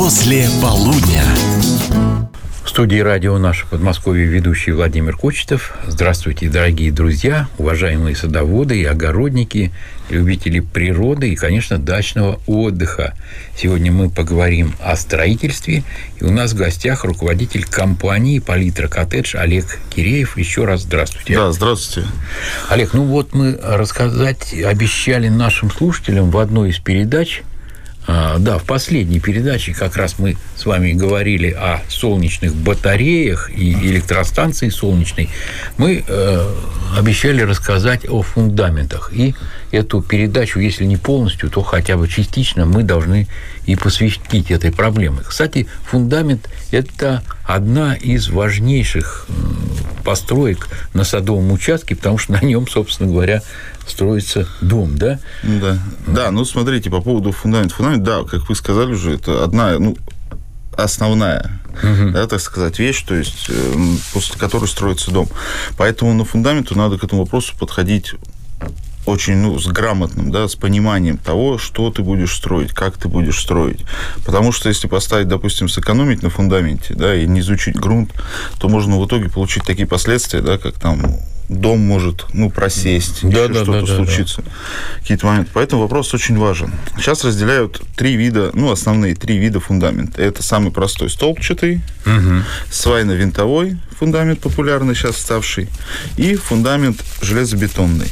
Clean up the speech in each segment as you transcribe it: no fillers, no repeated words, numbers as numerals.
После полудня. В студии радио «Наше Подмосковье» ведущий Владимир Кочетов. Здравствуйте, дорогие друзья, уважаемые садоводы и огородники, любители природы и, конечно, дачного отдыха. Сегодня мы поговорим о строительстве. И у нас в гостях руководитель компании «Палитра Коттедж» Олег Киреев. Еще раз здравствуйте. Да, здравствуйте. Олег, мы рассказать обещали нашим слушателям в одной из передач. В последней передаче как раз мы с вами говорили о солнечных батареях и электростанции солнечной. Мы обещали рассказать о фундаментах. И эту передачу, если не полностью, то хотя бы частично мы должны и посвятить этой проблеме. Кстати, фундамент – это одна из важнейших построек на садовом участке, потому что на нем, собственно говоря, строится дом, да? Да, смотрите, по поводу фундамента. Фундамент, да, как вы сказали уже, это одна, основная, так сказать, вещь, то есть, после которой строится дом. Поэтому на фундаменту надо к этому вопросу подходить очень, с грамотным, с пониманием того, что ты будешь строить, как ты будешь строить. Потому что если поставить, допустим, сэкономить на фундаменте, и не изучить грунт, то можно в итоге получить такие последствия, как там дом может, просесть, что-то случится, какие-то моменты. Поэтому вопрос очень важен. Сейчас разделяют основные три вида фундамента. Это самый простой столбчатый, свайно-винтовой фундамент, популярный сейчас ставший, и фундамент железобетонный.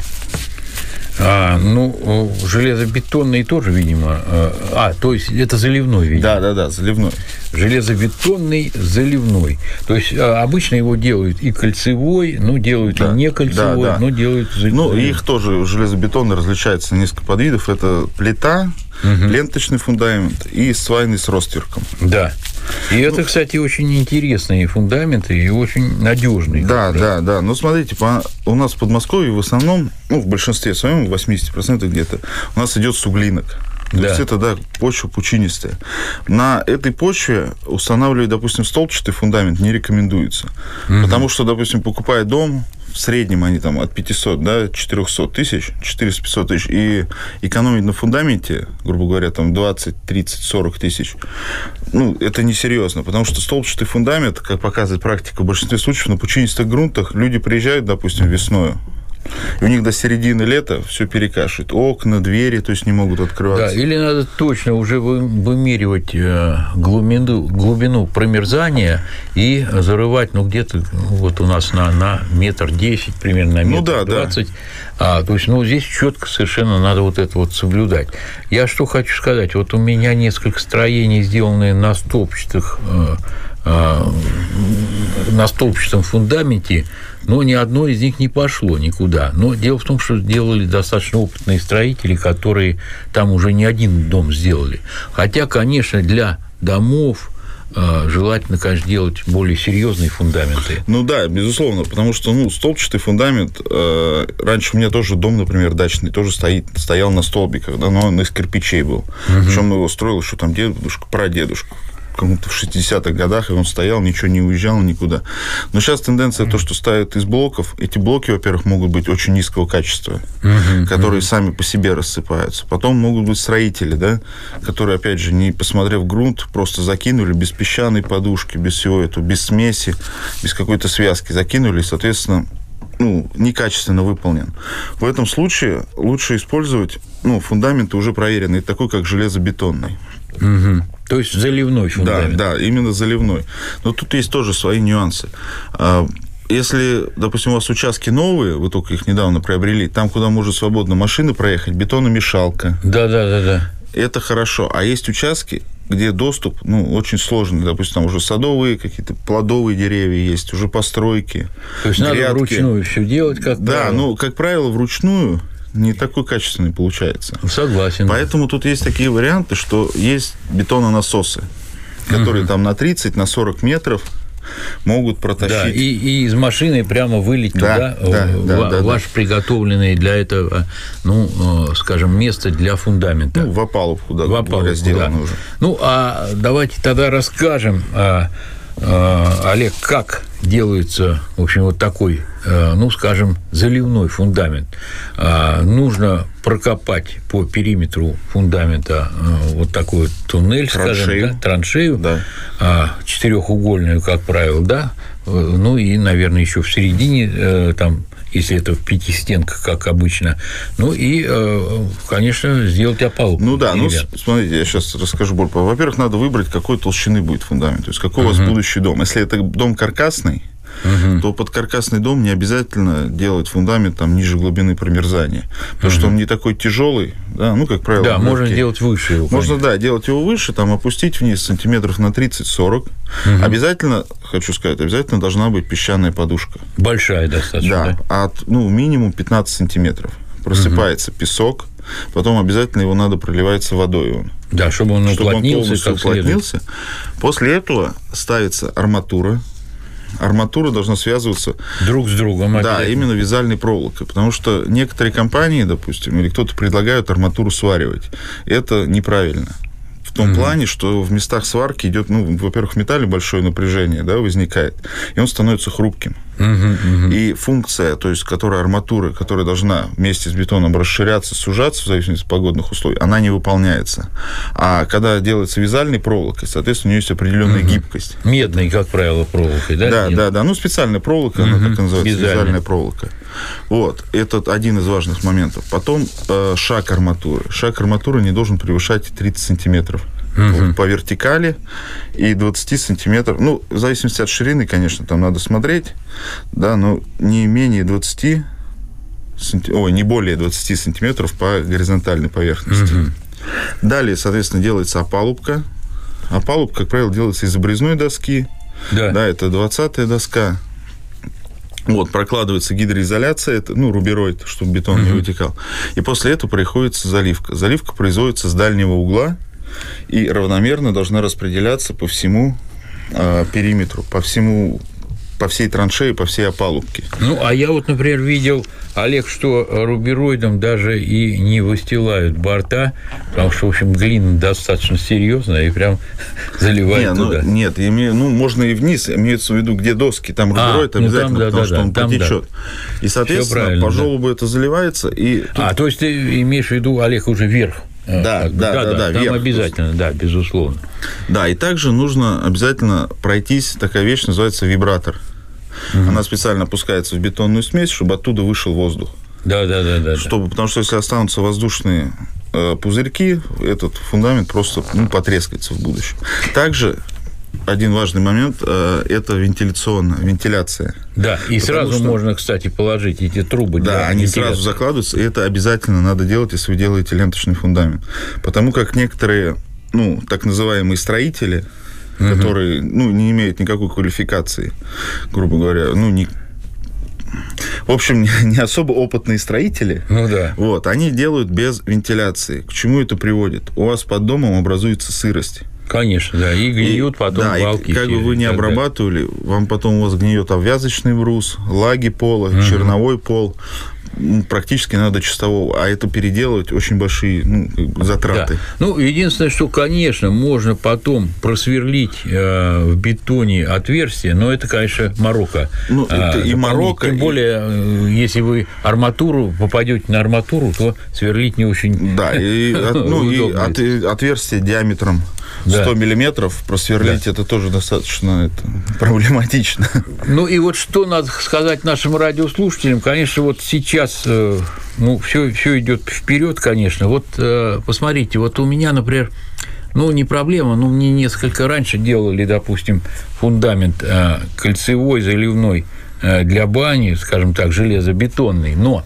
Железобетонный тоже, видимо. То есть это заливной, видимо. Да, заливной. Железобетонный, заливной. То есть обычно его делают и кольцевой, делают и не кольцевой, но делают заливной. Их тоже железобетонный различается на несколько подвидов. Это плита, ленточный фундамент и свайный с ростверком. Да. И это, кстати, очень интересные фундаменты и очень надежные. Да. Смотрите, у нас в Подмосковье в основном, в большинстве своем, в 80% где-то, у нас идет суглинок. То есть это, почва пучинистая. На этой почве устанавливать, допустим, столбчатый фундамент не рекомендуется. Потому что, допустим, покупая дом, в среднем они там от 500, 400 тысяч, 400-500 тысяч, и экономить на фундаменте, грубо говоря, там 20, 30, 40 тысяч, это несерьезно, потому что столбчатый фундамент, как показывает практика, в большинстве случаев на пучинистых грунтах люди приезжают, допустим, весною, и у них до середины лета все перекашивает. Окна, двери, то есть не могут открываться. Да, или надо точно уже вымеривать глубину промерзания и зарывать, где-то у нас на метр 10, примерно на метр 20. То есть, здесь четко совершенно надо это соблюдать. Я что хочу сказать. У меня несколько строений, сделанные на столбчатом фундаменте, но ни одно из них не пошло никуда. Но дело в том, что делали достаточно опытные строители, которые там уже не один дом сделали. Хотя, конечно, для домов желательно, конечно, делать более серьезные фундаменты. Безусловно, потому что, столбчатый фундамент, раньше у меня тоже дом, например, дачный, тоже стоял на столбиках, но он из кирпичей был. Причем его строил еще там дедушка, прадедушка. В 60-х годах, и он стоял, ничего не уезжал никуда. Но сейчас тенденция то, что ставят из блоков. Эти блоки, во-первых, могут быть очень низкого качества, которые сами по себе рассыпаются. Потом могут быть строители, которые, опять же, не посмотрев грунт, просто закинули без песчаной подушки, без всего этого, без смеси, без какой-то связки закинули, и, соответственно, некачественно выполнен. В этом случае лучше использовать фундаменты уже проверенные, такой, как железобетонный. То есть заливной фундамент. Да, именно заливной. Но тут есть тоже свои нюансы. Если, допустим, у вас участки новые, вы только их недавно приобрели, там, куда может свободно машина проехать, бетономешалка. Да. Это хорошо. А есть участки, где доступ, очень сложный. Допустим, там уже садовые, какие-то плодовые деревья есть, уже постройки. То есть грядки. Надо вручную все делать, как правило. Да, как правило, вручную не такой качественный получается. Согласен. Поэтому тут есть такие варианты, что есть бетононасосы, которые там на 30, на 40 метров могут протащить. Да, и из машины прямо вылить туда ваш приготовленный для этого, скажем, место для фундамента. В опалубку, говоря, сделано уже. Давайте тогда расскажем, Олег, как делается, в общем, вот такой, ну, скажем, заливной фундамент, нужно прокопать по периметру фундамента вот такой вот туннель, скажем, да, траншею, да. Четырехугольную, как правило, да, ну и, наверное, еще в середине, там, если это в пятистенках, как обычно, ну и, конечно, сделать опалубку. Ну да, ну смотрите, я сейчас расскажу больше. Во-первых, надо выбрать, какой толщины будет фундамент, то есть какой у вас будущий дом. Если это дом каркасный, то под каркасный дом не обязательно делать фундамент там ниже глубины промерзания, потому что он не такой тяжелый, да, ну, как правило. Да, можно делать выше его. Можно, да, делать его выше, там, опустить вниз сантиметров на 30-40. Обязательно, хочу сказать, обязательно должна быть песчаная подушка. Большая достаточно, да? Ну, минимум 15 сантиметров. Просыпается песок, потом обязательно его надо проливаться водой. Да, чтобы он полностью уплотнился. После этого ставится арматура. Арматура должна связываться друг с другом. Да, именно вязальной проволокой. Потому что некоторые компании, допустим, или кто-то предлагают арматуру сваривать. Это неправильно. В том плане, что в местах сварки идет, ну, во-первых, в металле большое напряжение, да, возникает, и он становится хрупким. И функция, то есть, которая арматура, которая должна вместе с бетоном расширяться, сужаться в зависимости от погодных условий, она не выполняется. А когда делается вязальной проволокой, соответственно, у нее есть определенная гибкость. Медной, как правило, проволокой, да? Да. Ну, специальная проволока, она так и называется, вязальная проволока. Вот, это один из важных моментов. Потом шаг арматуры. Шаг арматуры не должен превышать 30 сантиметров. По вертикали и 20 сантиметров. Ну, в зависимости от ширины, конечно, там надо смотреть, да, но не менее 20 не более 20 сантиметров по горизонтальной поверхности. Далее, соответственно, делается опалубка. Опалубка, как правило, делается из обрезной доски. Да, это 20-я доска. Вот, прокладывается гидроизоляция, это, ну, рубероид, чтобы бетон не вытекал. И после этого приходится заливка. Заливка производится с дальнего угла и равномерно должна распределяться по всему периметру, по всей траншее, по всей опалубке. Ну, а я вот, например, видел, Олег, что рубероидом даже и не выстилают борта, потому что, в общем, глина достаточно серьезная и прям заливает туда. Нет, можно и вниз, имеется в виду, где доски, там рубероид обязательно, потому что он потечет. И, соответственно, по желобу это заливается. То есть ты имеешь в виду, Олег, уже вверх? Да, там вверх, обязательно, да, безусловно. Да, и также нужно обязательно пройтись, такая вещь называется вибратор. Она специально опускается в бетонную смесь, чтобы оттуда вышел воздух. Да. Потому что если останутся воздушные пузырьки, этот фундамент просто потрескается в будущем. Также один важный момент – это вентиляция. Да, и сразу можно, кстати, положить эти трубы. Да, они сразу закладываются, и это обязательно надо делать, если вы делаете ленточный фундамент. Потому как некоторые, так называемые строители, которые, не имеют никакой квалификации, грубо говоря, в общем, не особо опытные строители, они делают без вентиляции. К чему это приводит? У вас под домом образуется сырость. Конечно, да, и гниют потом балки. И как бы вы не обрабатывали, вам потом у вас гниет обвязочный брус, лаги пола, черновой пол, практически надо чистового, а это переделывать очень большие затраты. Да. Единственное, что, конечно, можно потом просверлить в бетоне отверстие, но это, конечно, морока. Это и морока. Тем более, если вы попадете на арматуру, то сверлить не очень. Да, и отверстие диаметром 100 миллиметров просверлить, это тоже достаточно проблематично. И вот что надо сказать нашим радиослушателям, конечно, вот сейчас все идет вперед, конечно. Вот посмотрите, вот у меня, например, не проблема, мне несколько раньше делали, допустим, фундамент кольцевой, заливной для бани, скажем так, железобетонный, но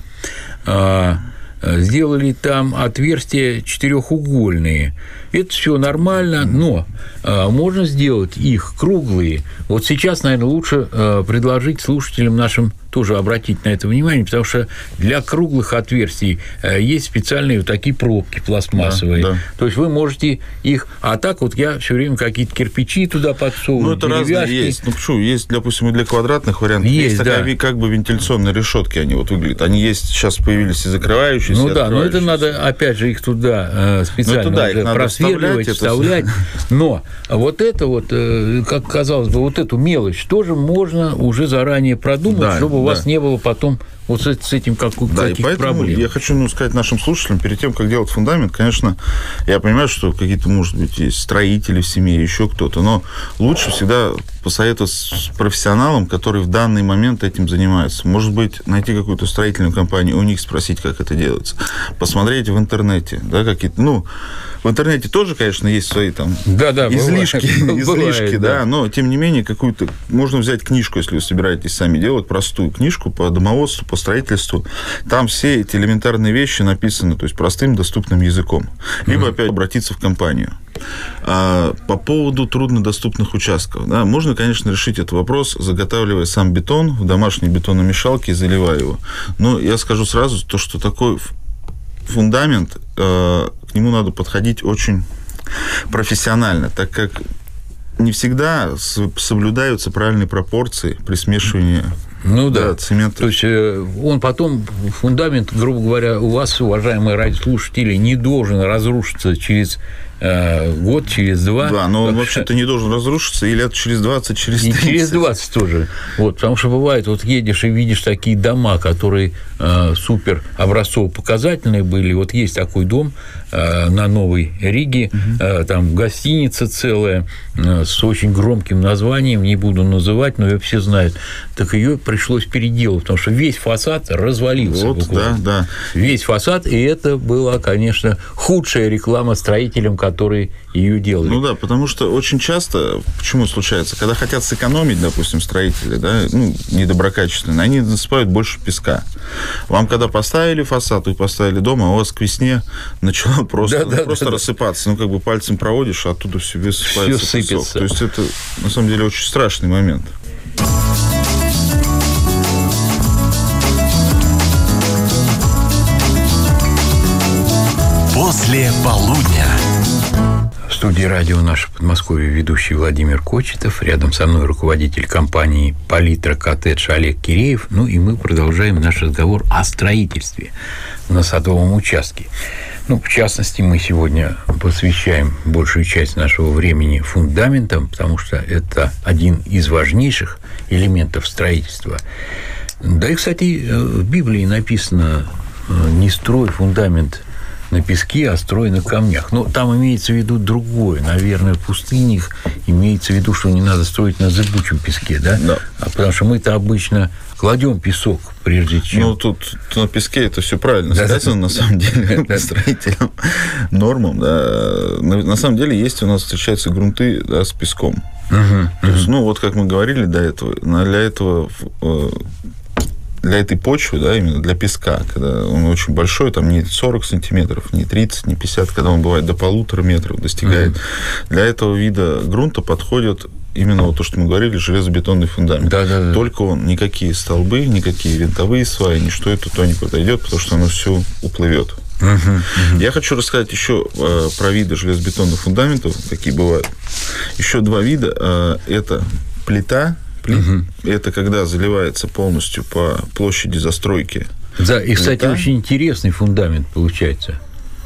сделали там отверстия четырехугольные. Это все нормально, но можно сделать их круглые. Вот сейчас, наверное, лучше предложить слушателям нашим тоже обратить на это внимание, потому что для круглых отверстий есть специальные вот такие пробки пластмассовые. Да, да. То есть вы можете их... А так вот я все время какие-то кирпичи туда подсовываю, ну, это разные есть. Ну, почему? Есть, допустим, и для квадратных вариантов. Есть такая, как бы, вентиляционные решетки, они вот выглядят. Они есть, сейчас появились и закрывающиеся, ну, да, но это надо, опять же, их туда специально просверливать, вставлять. Но вот это вот, как казалось бы, вот эту мелочь тоже можно уже заранее продумать, да, чтобы у вас не было потом вот с этим каких-то проблем. Я хочу сказать нашим слушателям, перед тем, как делать фундамент, конечно, я понимаю, что какие-то, может быть, есть строители в семье, еще кто-то, но лучше всегда посоветовать с профессионалом, который в данный момент этим занимается. Может быть, найти какую-то строительную компанию, у них спросить, как это делается. Посмотреть в интернете, да, какие-то, ну, в интернете тоже, конечно, есть свои там излишки, да, но, тем не менее, какую-то... Можно взять книжку, если вы собираетесь сами делать, простую книжку по домоводству, по строительству. Там все эти элементарные вещи написаны, то есть простым, доступным языком. Либо, опять, обратиться в компанию. По поводу труднодоступных участков. Да, можно, конечно, решить этот вопрос, заготавливая сам бетон в домашней бетономешалке и заливая его. Но я скажу сразу, то, что такой фундамент, к нему надо подходить очень профессионально, так как не всегда соблюдаются правильные пропорции при смешивании цемента. То есть он потом, фундамент, грубо говоря, у вас, уважаемые радиослушатели, не должен разрушиться через год, через 2. Да, но он вообще-то не должен разрушиться и лет через 20, через 30. И через 20 тоже. Вот, потому что бывает, вот едешь и видишь такие дома, которые супер образцово-показательные были. Вот есть такой дом на Новой Риге, там гостиница целая с очень громким названием, не буду называть, но ее все знают. Так ее пришлось переделать, потому что весь фасад развалился. Вот, да. Весь фасад, и это была, конечно, худшая реклама строителям, которые ее делали. Ну да, потому что очень часто, почему случается, когда хотят сэкономить, допустим, строители, да, ну, недоброкачественные, они насыпают больше песка. Вам, когда поставили фасад, вы поставили дом, а у вас к весне начало просто рассыпаться. Ну, как бы пальцем проводишь, а оттуда все высыпается песок. То есть это, на самом деле, очень страшный момент. После полудня. В студии радио «Наше Подмосковье» ведущий Владимир Кочетов. Рядом со мной руководитель компании «Палитра Коттедж» Олег Киреев. Ну и мы продолжаем наш разговор о строительстве на садовом участке. Ну, в частности, мы сегодня посвящаем большую часть нашего времени фундаментам, потому что это один из важнейших элементов строительства. Да и, кстати, в Библии написано «не строй фундамент на песке, а строй на камнях». Но там имеется в виду другое. Наверное, в пустынях имеется в виду, что не надо строить на зыбучем песке, да? Да. Потому что мы-то обычно кладем песок, прежде чем... Ну, тут на песке это все правильно сказано, на самом деле, по строительным нормам. Да. На самом деле есть у нас, встречаются грунты, да, с песком. То есть, ну, вот как мы говорили до этого, для этой почвы, да, именно для песка, когда он очень большой, там не 40 сантиметров, не 30, не 50, когда он бывает до 1,5 метра достигает, для этого вида грунта подходит именно вот то, что мы говорили, железобетонный фундамент. Да. Только он, никакие столбы, никакие винтовые сваи, ничто это туда не подойдет, потому что оно все уплывет. Я хочу рассказать еще про виды железобетонных фундаментов, какие бывают. Еще 2 вида. Это плита. Это когда заливается полностью по площади застройки. Да, и, кстати, очень интересный фундамент получается.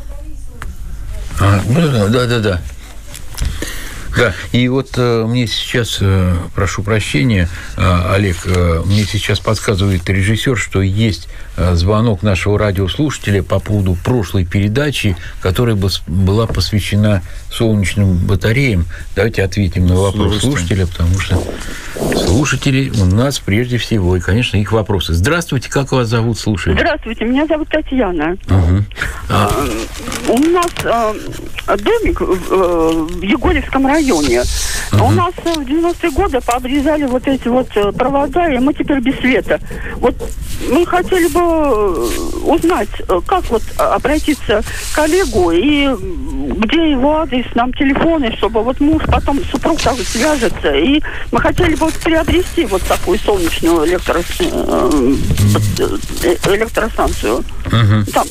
Да. Да, и вот мне сейчас, прошу прощения, Олег, мне сейчас подсказывает режиссер, что есть звонок нашего радиослушателя по поводу прошлой передачи, которая была посвящена солнечным батареям. Давайте ответим на вопрос слушателя, потому что слушатели у нас прежде всего, и, конечно, их вопросы. Здравствуйте, как вас зовут, слушатель? Здравствуйте, меня зовут Татьяна. У нас домик в Егорьевском районе. У нас в 90-е годы пообрезали вот эти вот провода, и мы теперь без света. Вот мы хотели бы узнать, как вот обратиться к коллегу, и где его адрес, нам телефоны, чтобы вот муж потом, супруг так свяжется. И мы хотели бы вот приобрести вот такую солнечную электростанцию. Там.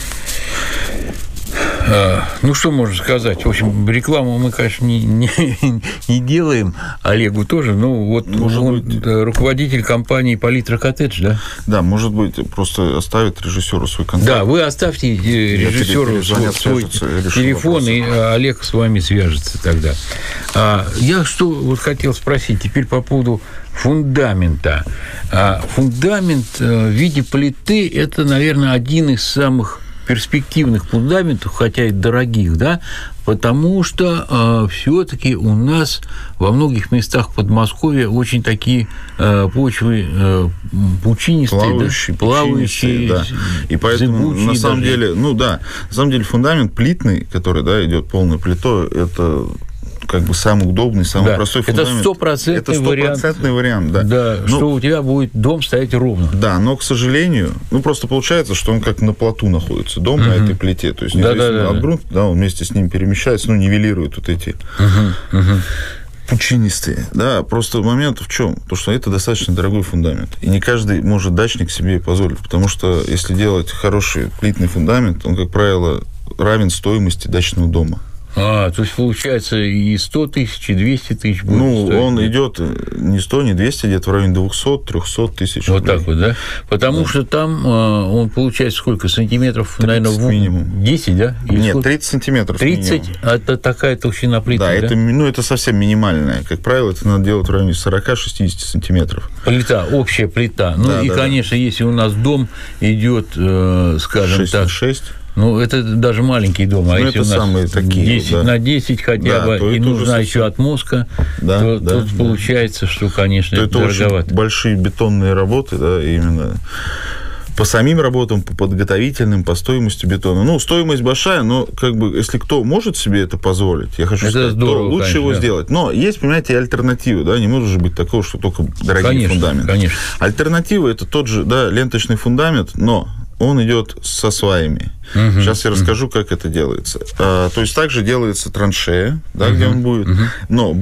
Ну, что можно сказать? В общем, рекламу мы, конечно, не делаем, Олегу тоже, но вот он руководитель компании «Палитра Коттедж», да? Да, может быть, просто оставит режиссеру свой контакт. Да, вы оставьте режиссеру свой телефон, и Олег с вами свяжется тогда. Я что вот хотел спросить теперь по поводу фундамента. Фундамент в виде плиты – это, наверное, один из самых перспективных фундаментов, хотя и дорогих, да, потому что все-таки у нас во многих местах Подмосковья очень такие почвы пучинистые, плавающие, да. И поэтому на самом деле, на самом деле фундамент плитный, который, да, идет полной плитой, это как бы самый удобный, самый простой фундамент. Это стопроцентный вариант. Да. Да, что у тебя будет дом стоять ровно. Да, но, к сожалению, просто получается, что он как на плоту находится, дом на этой плите. То есть, независимо от грунта, он вместе с ним перемещается, нивелирует вот эти пучинистые. Да, просто момент в чем? То, что это достаточно дорогой фундамент. И не каждый может дачник себе позволить, потому что если делать хороший плитный фундамент, он, как правило, равен стоимости дачного дома. То есть, получается, и 100 тысяч, и 200 тысяч будет стоить. Он идет не 100, не 200, где-то в районе 200-300 тысяч рублей. Вот так вот, да? Потому что там он получается сколько? Сантиметров, 30 наверное, минимум. 10, да? Или нет, сколько? 30 сантиметров 30? минимум. Это такая толщина плиты, да? Это совсем минимальная. Как правило, это надо делать в районе 40-60 сантиметров. Плита, общая плита. Конечно, если у нас дом идет, скажем 6 так... на 6. Это даже маленький дом, а если у нас такие, 10 на 10 хотя бы, и нужна еще отмостка, то тут получается, что, конечно, это дороговато. Очень большие бетонные работы, да, именно по самим работам, по подготовительным, по стоимости бетона. Стоимость большая, но как бы если кто может себе это позволить, я хочу сказать, здорово, то лучше конечно, его сделать. Но есть, понимаете, альтернатива, да, не может же быть такого, что только дорогие фундаменты. Конечно. Альтернатива – это тот же, да, ленточный фундамент, но он идет со сваями. Сейчас я расскажу, как это делается. То есть также делается траншея, да, где он будет, но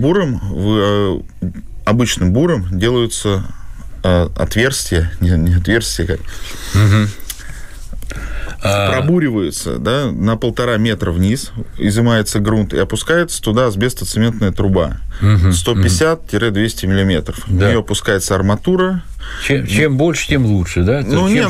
обычным буром делаются отверстия, не отверстия, как пробуриваются, да, на 1,5 метра вниз, изымается грунт и опускается туда асбестоцементная труба 150-200 миллиметров. В нее опускается арматура. Чем больше, тем лучше, да?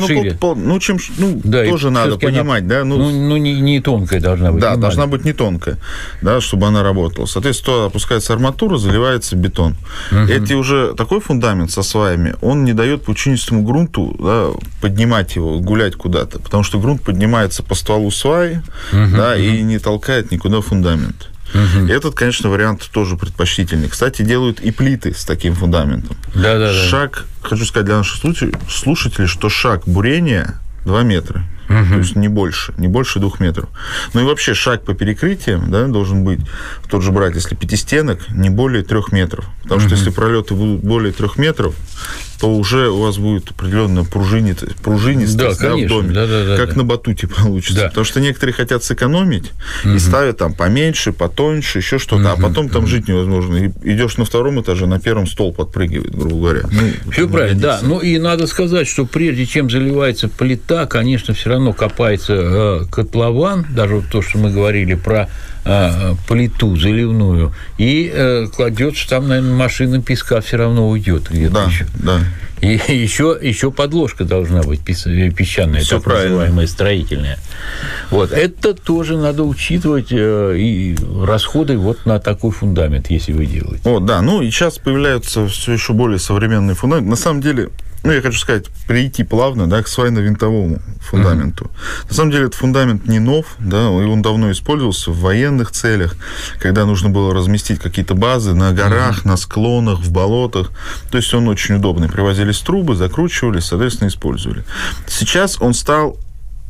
Тоже надо понимать, да? Не тонкая должна быть. Да, должна быть не тонкая, да, чтобы она работала. Соответственно, туда опускается арматура, заливается бетон. Эти уже такой фундамент со сваями, он не дает пучинистому грунту, да, поднимать его, гулять куда-то, потому что грунт поднимается по стволу сваи, да, и не толкает никуда фундамент. Этот, конечно, вариант тоже предпочтительный. Кстати, делают и плиты с таким фундаментом. Шаг, хочу сказать для наших слушателей, что шаг бурения 2 метра. То есть не больше 2 метров. Ну и вообще шаг по перекрытиям, да, должен быть, тот же брать, если пятистенок, не более 3 метров. Потому что если пролеты будут более 3 метров, то уже у вас будет определенная пружинистость, в доме. Как на батуте получится. Потому что некоторые хотят сэкономить и ставят там поменьше, потоньше, еще что-то, а потом там жить невозможно. И идешь на 2-м этаже, на 1-м стол подпрыгивает, грубо говоря. Все правильно, да. Ну и надо сказать, что прежде чем заливается плита, конечно, все равно копается котлован, даже вот то, что мы говорили про плиту заливную, и кладется там, наверное, машина песка все равно уйдет где-то еще. И еще подложка должна быть песчаная, так называемая, строительная. Вот. Это тоже надо учитывать и расходы вот на такой фундамент, если вы делаете. И сейчас появляются все еще более современные фундаменты. На самом деле, я хочу сказать, перейти плавно, да, к свайно-винтовому фундаменту. На самом деле, этот фундамент не нов, да, и он давно использовался в военных целях, когда нужно было разместить какие-то базы на горах, на склонах, в болотах. То есть он очень удобный. Привозились трубы, закручивались, соответственно, использовали. Сейчас он стал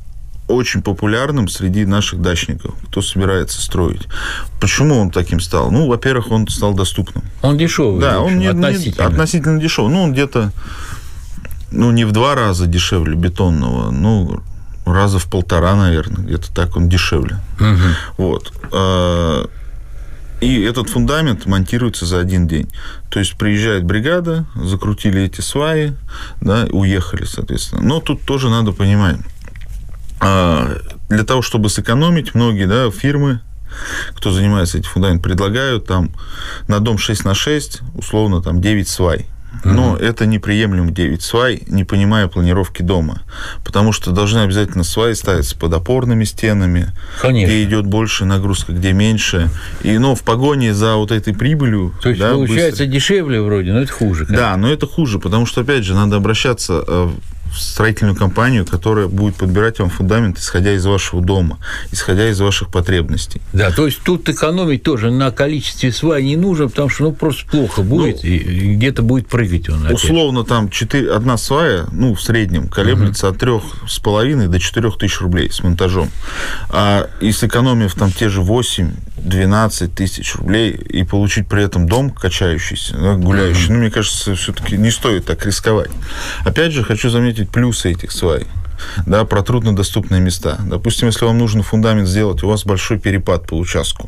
очень популярным среди наших дачников, кто собирается строить. Почему он таким стал? Ну, во-первых, он стал доступным. Он дешевый. Да, он относительно дешевый. Ну, он где-то, не в 2 раза дешевле бетонного, раза в 1,5, наверное, где-то так он дешевле. Вот. И этот фундамент монтируется за 1 день. То есть приезжает бригада, закрутили эти сваи, да, уехали, соответственно. Но тут тоже надо понимать, для того, чтобы сэкономить, многие фирмы, кто занимается этим фундаментом, предлагают там на дом 6х6, условно, там 9 свай. Но это неприемлемо 9 свай, не понимая планировки дома. Потому что должны обязательно сваи ставиться под опорными стенами, конечно, где идет больше нагрузка, где меньше. И, в погоне за вот этой прибылью... То есть, получается, дешевле вроде, но это хуже. Конечно. Да, но это хуже, потому что, опять же, надо обращаться в строительную компанию, которая будет подбирать вам фундамент, исходя из вашего дома, исходя из ваших потребностей. Да, то есть тут экономить тоже на количестве свай не нужно, потому что просто плохо будет, и где-то будет прыгать он опять. Условно, там 1 свая, в среднем, колеблется от 3,5 до 4 тысяч рублей с монтажом. И сэкономив там те же 8-12 тысяч рублей и получить при этом дом качающийся, гуляющий, мне кажется, все-таки не стоит так рисковать. Опять же, хочу заметить плюсы этих свай. Да, про труднодоступные места. Допустим, если вам нужно фундамент сделать, у вас большой перепад по участку.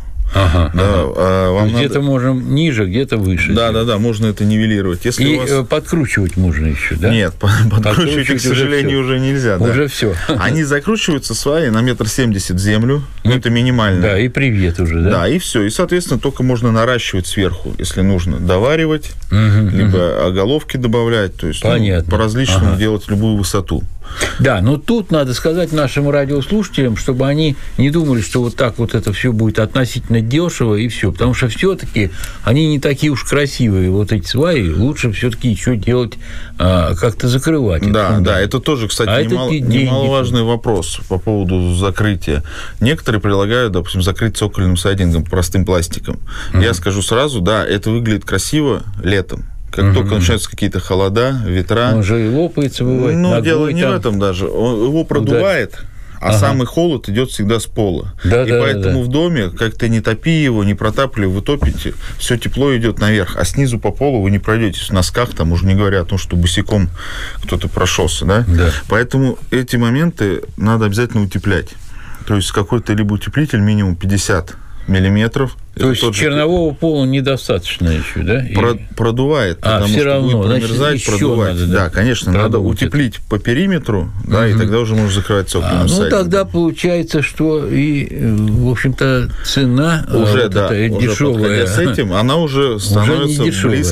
Где-то можем ниже, где-то выше. Да, можно это нивелировать. Если и подкручивать можно еще, да? Нет, подкручивать, к сожалению, уже нельзя. Уже все. Они закручиваются сваи на 1,70 м в землю, это минимально. Да, и привет уже, да? Да, и все. И, соответственно, только можно наращивать сверху, если нужно, доваривать, либо оголовки добавлять, то есть по-различному делать любую высоту. Да, но тут надо сказать нашим радиослушателям, чтобы они не думали, что вот так вот это все будет относительно дешево и все, потому что все-таки они не такие уж красивые, вот эти сваи, лучше все-таки еще делать, как-то закрывать. Да, это тоже, кстати, немаловажный вопрос по поводу закрытия. Некоторые предлагают, допустим, закрыть цокольным сайдингом, простым пластиком. Я скажу сразу, это выглядит красиво летом. Как только начинаются какие-то холода, ветра... Он же и лопается, бывает. Дело не в этом даже. Его продувает, самый холод идет всегда с пола. Поэтому в доме, как ты не топи его, не протапливай, вы топите, все тепло идет наверх, а снизу по полу вы не пройдете в носках, там уже не говоря о том, что босиком кто-то прошелся. Да? Поэтому эти моменты надо обязательно утеплять. То есть какой-то либо утеплитель минимум 50 миллиметров. То есть чернового пола недостаточно еще, да? Продувает, потому все что равно, будет промерзать, продувать. Надо, да, конечно, надо утеплить по периметру, и тогда уже можно закрывать цокольным сайдингом. Тогда получается, что и, в общем-то, цена уже, дешевая. С этим она уже становится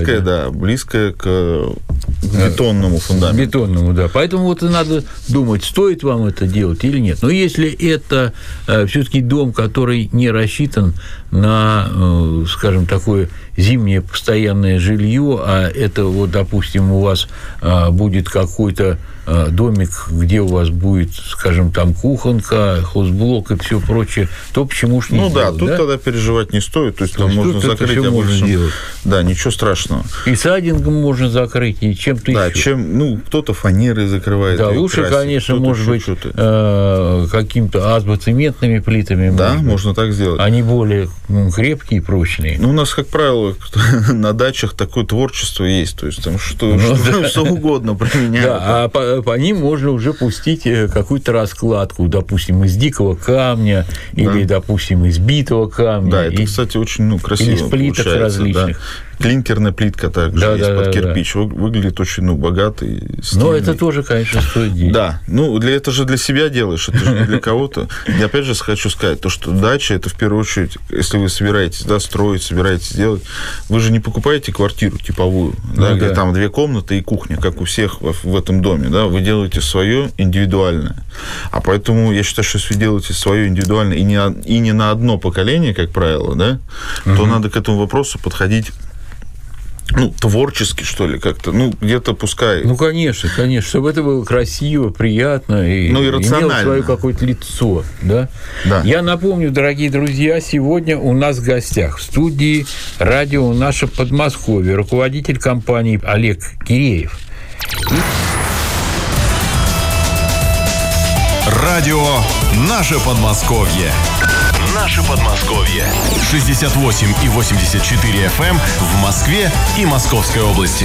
близкая к бетонному фундаменту. Бетонному, да. Поэтому вот и надо думать, стоит вам это делать или нет. Но если это все-таки дом, который не рассчитан на, скажем, такое зимнее постоянное жилье, а это вот, допустим, у вас будет какой-то домик, где у вас будет, скажем, там кухонка, хозблок и все прочее, то почему ж не сделать, тут тогда переживать не стоит, то есть там можно закрыть делать. Да, ничего страшного. И сайдингом можно закрыть, и чем-то еще. Кто-то фанерой закрывает. Да, лучше, конечно, может быть, какими-то азбоцементными плитами. Да, можно так сделать. Они более крепкие и прочные. У нас, как правило, на дачах такое творчество есть, то есть там что угодно применяют. Да, по ним можно уже пустить какую-то раскладку, допустим, из дикого камня или, допустим, из битого камня. Да, это, кстати, очень красиво или из плиток различных. Клинкерная плитка также есть под кирпич. Выглядит очень богато и стильно. Но это тоже, конечно, стоит денег. Да. Это же для себя делаешь, это же не для кого-то. Я опять же хочу сказать, то, что дача, это в первую очередь, если вы собираетесь строить, собираетесь делать, вы же не покупаете квартиру типовую, где там 2 комнаты и кухня, как у всех в этом доме. Да? Вы делаете свое индивидуальное. А поэтому я считаю, что если вы делаете свое индивидуальное и не на одно поколение, как правило, то надо к этому вопросу подходить творчески, что ли, как-то, где-то пускай... Конечно, чтобы это было красиво, приятно и рационально. Имело свое какое-то лицо, да? Я напомню, дорогие друзья, сегодня у нас в гостях в студии радио «Наше Подмосковье» руководитель компании Олег Киреев. Радио «Наше Подмосковье». Наше Подмосковье. 68,84 FM в Москве и Московской области.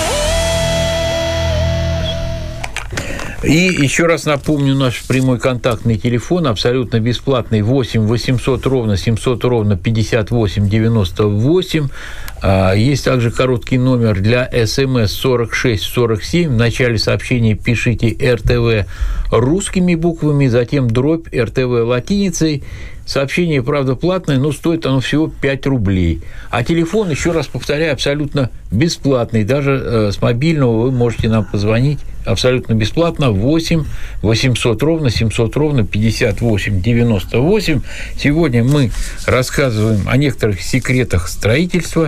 И еще раз напомню, наш прямой контактный телефон абсолютно бесплатный 8 800 ровно 700 ровно 58 98. Есть также короткий номер для СМС 4647. В начале сообщения пишите РТВ русскими буквами, затем дробь РТВ латиницей. Сообщение, правда, платное, но стоит оно всего 5 рублей. А телефон, еще раз повторяю, абсолютно бесплатный. Даже с мобильного вы можете нам позвонить абсолютно бесплатно 8 800 ровно 700 ровно 58 98. Сегодня мы рассказываем о некоторых секретах строительства.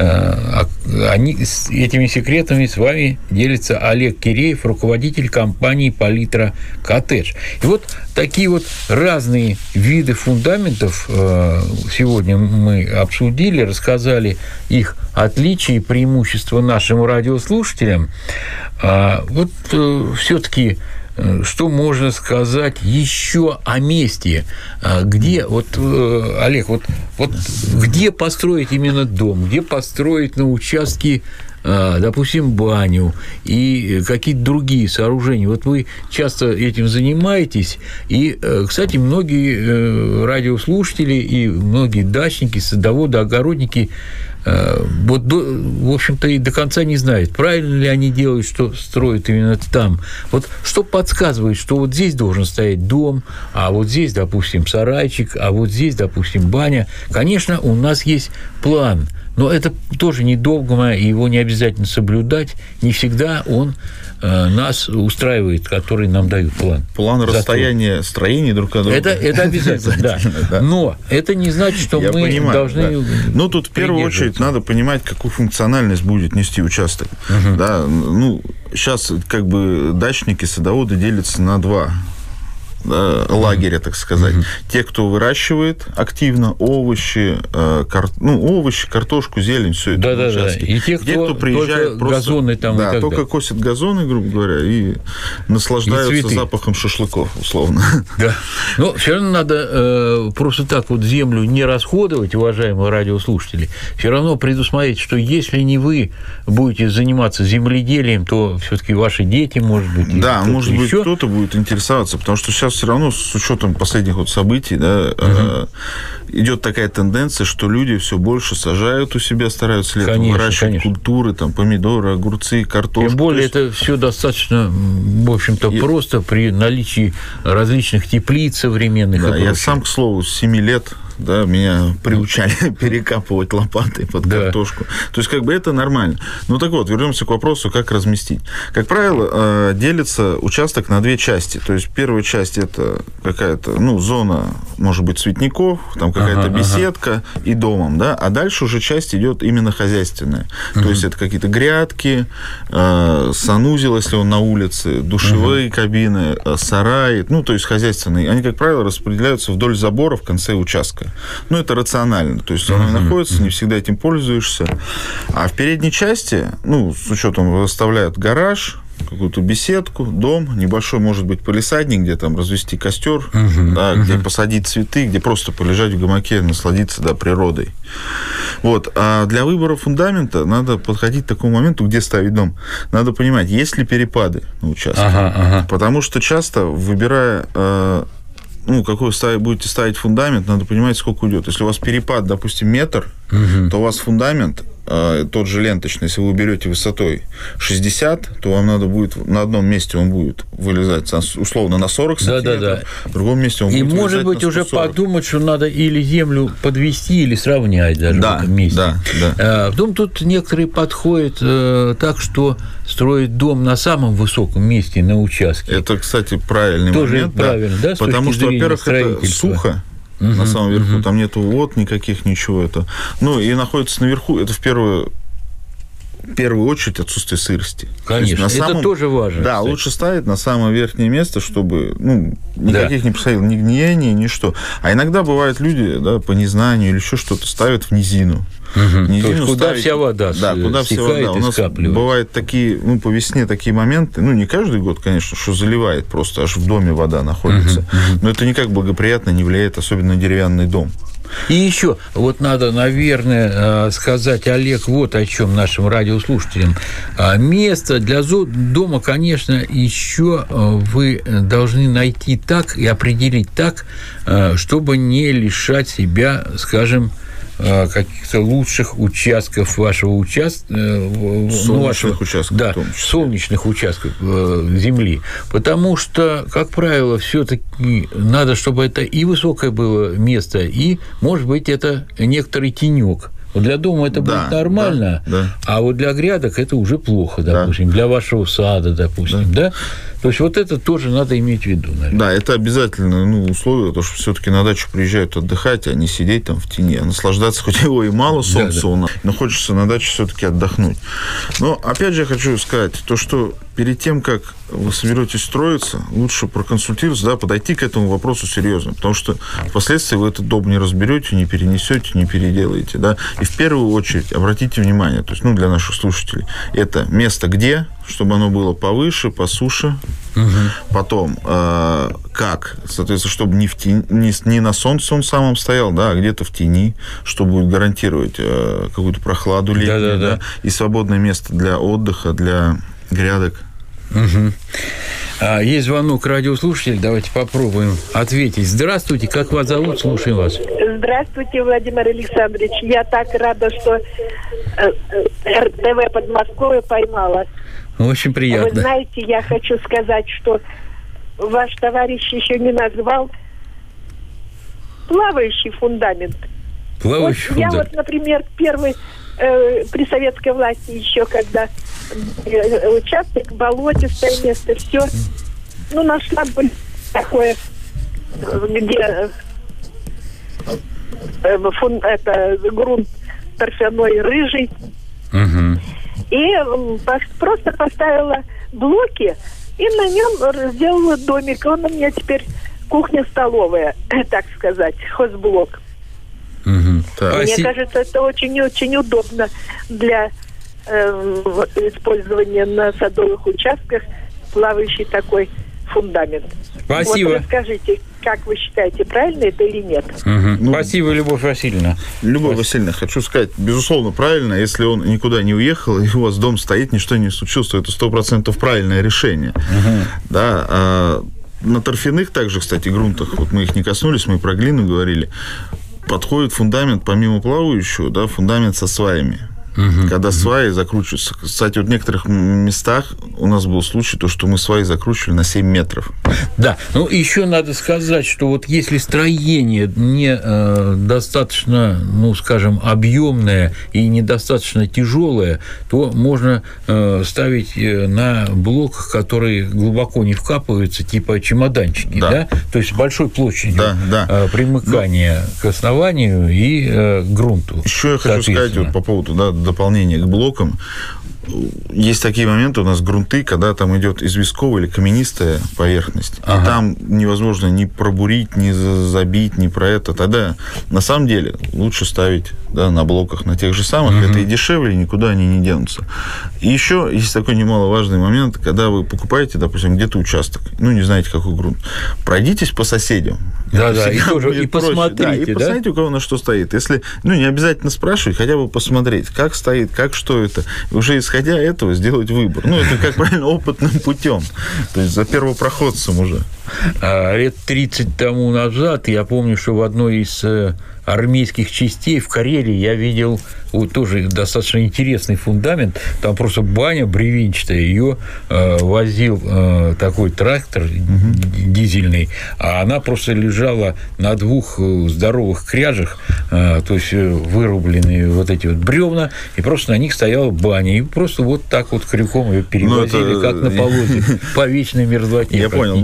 Этими секретами с вами делится Олег Киреев, руководитель компании «Палитра Коттедж». И вот такие вот разные виды фундаментов сегодня мы обсудили, рассказали их отличия и преимущества нашим радиослушателям. Вот все-таки что можно сказать еще о месте, где, вот, Олег, вот где построить именно дом, где построить на участке, допустим, баню и какие-то другие сооружения. Вот вы часто этим занимаетесь, и, кстати, многие радиослушатели и многие дачники, садоводы, огородники вот, в общем-то, и до конца не знают, правильно ли они делают, что строят именно там. Вот что подсказывает, что вот здесь должен стоять дом, а вот здесь, допустим, сарайчик, а вот здесь, допустим, баня. Конечно, у нас есть план, но это тоже не догма, и его не обязательно соблюдать. Не всегда он нас устраивает, который нам дают план. План расстояния строений друг от друга. Это обязательно, да. Но это не значит, что мы должны... Ну, тут в первую очередь надо понимать, какую функциональность будет нести участок. Да, ну, сейчас как бы дачники, садоводы делятся на два лагеря, так сказать. Те, кто выращивает активно овощи, картошку, зелень, все это. Да. И те, кто приезжает просто газоны там, да, только косят газоны, грубо говоря, и наслаждаются запахом шашлыков, условно. Да. Но все равно надо просто так вот землю не расходовать, уважаемые радиослушатели. Все равно предусмотреть, что если не вы будете заниматься земледелием, то все-таки ваши дети, может быть, да, может быть, кто-то будет интересоваться, потому что сейчас все равно с учетом последних вот событий, да, идет такая тенденция, что люди все больше сажают у себя, стараются летом выращивать культуры, там, помидоры, огурцы, картошку. Тем более это все достаточно, в общем-то, просто при наличии различных теплиц современных. Да, я сам, к слову, с 7 лет, да, меня приучали перекапывать лопатой под картошку. То есть, как бы это нормально. Ну, так вот, вернемся к вопросу, как разместить. Как правило, делится участок на две части. То есть, первая часть – это какая-то, ну, зона, может быть, цветников, там какая-то беседка и домом, да, а дальше уже часть идет именно хозяйственная. То есть, это какие-то грядки, санузел, если он на улице, душевые кабины, сараи, ну, то есть, хозяйственные. Они, как правило, распределяются вдоль забора в конце участка. Ну, это рационально. То есть, оно находится, не всегда этим пользуешься. А в передней части, ну, с учетом выставляют гараж, какую-то беседку, дом, небольшой, может быть, палисадник, где там развести костер, да, где посадить цветы, где просто полежать в гамаке, насладиться, да, природой. Вот. А для выбора фундамента надо подходить к такому моменту, где ставить дом. Надо понимать, есть ли перепады на участке. Потому что часто, выбирая какой будете ставить фундамент, надо понимать, сколько уйдет. Если у вас перепад, допустим, метр, то у вас фундамент тот же ленточный, если вы берете высотой 60, то вам надо будет на одном месте он будет вылезать условно на 40 сантиметров, в другом месте он будет вылезать на 140. И, может быть, уже подумать, что надо или землю подвести, или сравнять даже в этом месте. Потом тут некоторые подходят так, что строят дом на самом высоком месте на участке. Это, кстати, правильный момент. Правильно, да? Потому что, во-первых, это сухо. На самом верху, там нету вод никаких, ничего это. Ну, и находится наверху, это в первую в первую очередь отсутствие сырости. Конечно, то это тоже важно. Да, кстати. Лучше ставить на самое верхнее место, чтобы никаких не происходило, ни гниения, ни что. А иногда бывают люди, да, по незнанию или еще что-то ставят в низину. То есть куда вся вода куда вся вода. У нас бывают такие, по весне такие моменты, не каждый год, конечно, что заливает просто, аж в доме вода находится. Но это никак благоприятно не влияет, особенно на деревянный дом. И еще вот надо, наверное, сказать, Олег, вот о чем нашим радиослушателям. Место для дома, конечно, еще вы должны найти так и определить так, чтобы не лишать себя, скажем, каких-то лучших участков вашего участка, солнечных участков, да, солнечных участков земли, потому что, как правило, все-таки надо, чтобы это и высокое было место, и, может быть, это некоторый тенек. Вот для дома это будет нормально, а вот для грядок это уже плохо, допустим, для вашего сада, допустим, да? То есть вот это тоже надо иметь в виду, наверное. Да, это обязательное условие, потому что все-таки на дачу приезжают отдыхать, а не сидеть там в тени, а наслаждаться, хоть его и мало солнца у нас, но хочется на даче все-таки отдохнуть. Но опять же я хочу сказать, то, что перед тем, как вы соберетесь строиться, лучше проконсультироваться, подойти к этому вопросу серьезно, потому что впоследствии вы этот дом не разберете, не перенесете, не переделаете, да. И в первую очередь обратите внимание, то есть, для наших слушателей, это место где, чтобы оно было повыше, по суше. Потом, как, соответственно, чтобы не на солнце он самом стоял, а где-то в тени, что будет гарантировать какую-то прохладу летнюю, и свободное место для отдыха, для грядок. Есть звонок радиослушателя, давайте попробуем ответить. Здравствуйте, как вас зовут? Слушаем вас. Здравствуйте, Владимир Александрович. Я так рада, что РТВ Подмосковье поймала. Очень приятно. Вы знаете, я хочу сказать, что ваш товарищ еще не назвал плавающий фундамент. Плавающий фундамент. Я например, первый при советской власти еще, когда участок, болотистое место, все, нашла бы такое, где грунт торфяной, рыжий. И просто поставила блоки и на нем сделала домик. Он у меня теперь кухня-столовая, так сказать, хозблок. Мне кажется, это очень-очень удобно для использования на садовых участках, плавающий такой фундамент. Спасибо. Вот расскажите, как вы считаете, правильно это или нет? Спасибо, Любовь Васильевна. Любовь Васильевна, хочу сказать, безусловно, правильно. Если он никуда не уехал, и у вас дом стоит, ничто не случилось, то это 100% правильное решение. Да, на торфяных также, кстати, грунтах, вот мы их не коснулись, мы про глину говорили, подходит фундамент, помимо плавающего, фундамент со сваями. Когда сваи закручиваются. Кстати, вот в некоторых местах у нас был случай, что мы сваи закручивали на 7 метров. Да, еще надо сказать, что вот если строение не достаточно, скажем, объемное и недостаточно тяжелое, то можно ставить на блоках, которые глубоко не вкапываются, типа чемоданчики, да? То есть с большой площадью примыкания к основанию и к грунту. Еще я хочу сказать вот по поводу дополнения к блокам. Есть такие моменты у нас грунты, когда там идет известковая или каменистая поверхность, и там невозможно ни пробурить, ни забить, ни про это. Тогда на самом деле лучше ставить на блоках, на тех же самых. Это и дешевле, никуда они не денутся. И еще есть такой немаловажный момент, когда вы покупаете, допустим, где-то участок, не знаете, какой грунт, пройдитесь по соседям. И посмотрите, посмотрите, у кого на что стоит. Если, не обязательно спрашивать, хотя бы посмотреть, как стоит, что это. Уже исходя этого сделать выбор. Это, как правильно, опытным путем. То есть за первопроходцем уже. Лет 30 тому назад я помню, что в одной из армейских частей в Карелии я видел тоже достаточно интересный фундамент. Там просто баня бревенчатая, ее возил такой трактор дизельный, а она просто лежала на 2 здоровых кряжах, то есть вырубленные вот эти вот бревна, и просто на них стояла баня. И просто вот так вот крюком ее перевозили, как на полосе, по вечной мерзлоте. Я понял. Это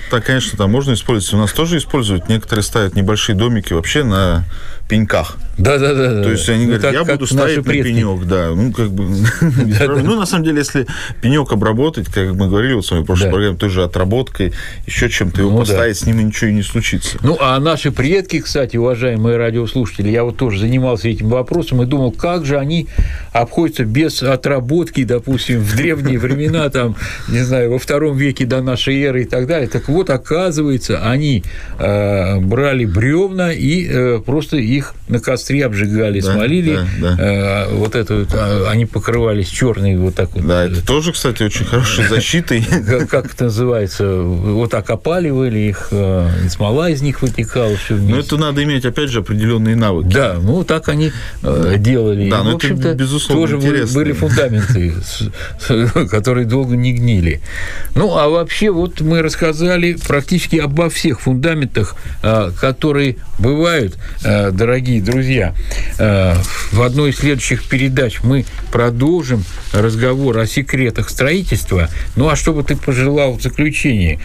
Так, конечно, там можно использовать. У нас тоже используют. Некоторые ставят небольшие домики вообще на пеньках. Да. То есть они говорят, я буду ставить на пенек, да. Ну, как бы... Ну, на самом деле, если пенек обработать, как мы говорили вот с вами в прошлой программе, тоже отработкой, еще чем-то его поставить, с ним ничего и не случится. Ну, а наши предки, кстати, уважаемые радиослушатели, я вот тоже занимался этим вопросом и думал, как же они обходятся без отработки, допустим, в древние времена, там, не знаю, во втором веке до нашей эры и так далее. Так вот, оказывается, они брали бревна и просто их на костре обжигали, смолили. Вот это вот, они покрывались черной вот так вот. Да, это тоже, кстати, очень хорошей защитой. Как это называется? Вот так опаливали их, и смола из них вытекала все вместе. Но это надо иметь, опять же, определенные навыки. Да, ну так они делали. Да, и, но в общем-то, это, безусловно, тоже интересно. были фундаменты, которые долго не гнили. Ну, а вообще, вот мы рассказали практически обо всех фундаментах, которые бывают, дорогие друзья. В одной из следующих передач мы продолжим разговор о секретах строительства. Ну, а что бы ты пожелал в заключении?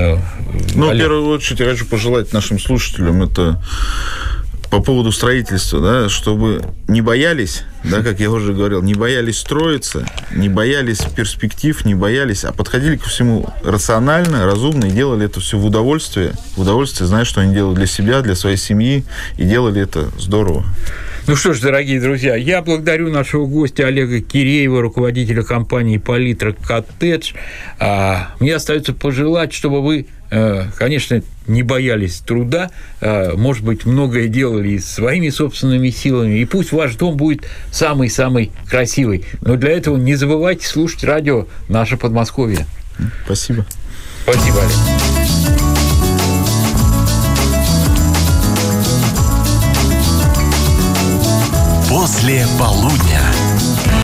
Ну, в первую очередь, я хочу пожелать нашим слушателям это по поводу строительства, да, чтобы не боялись, да, как я уже говорил, не боялись строиться, не боялись перспектив, не боялись, а подходили ко всему рационально, разумно и делали это все в удовольствие, зная, что они делают для себя, для своей семьи, и делали это здорово. Ну что ж, дорогие друзья, я благодарю нашего гостя Олега Киреева, руководителя компании «Палитра Коттедж». Мне остается пожелать, чтобы вы, конечно, не боялись труда, может быть, многое делали своими собственными силами, и пусть ваш дом будет самый-самый красивый. Но для этого не забывайте слушать радио «Наше Подмосковье». Спасибо. Спасибо, Олег. После полудня.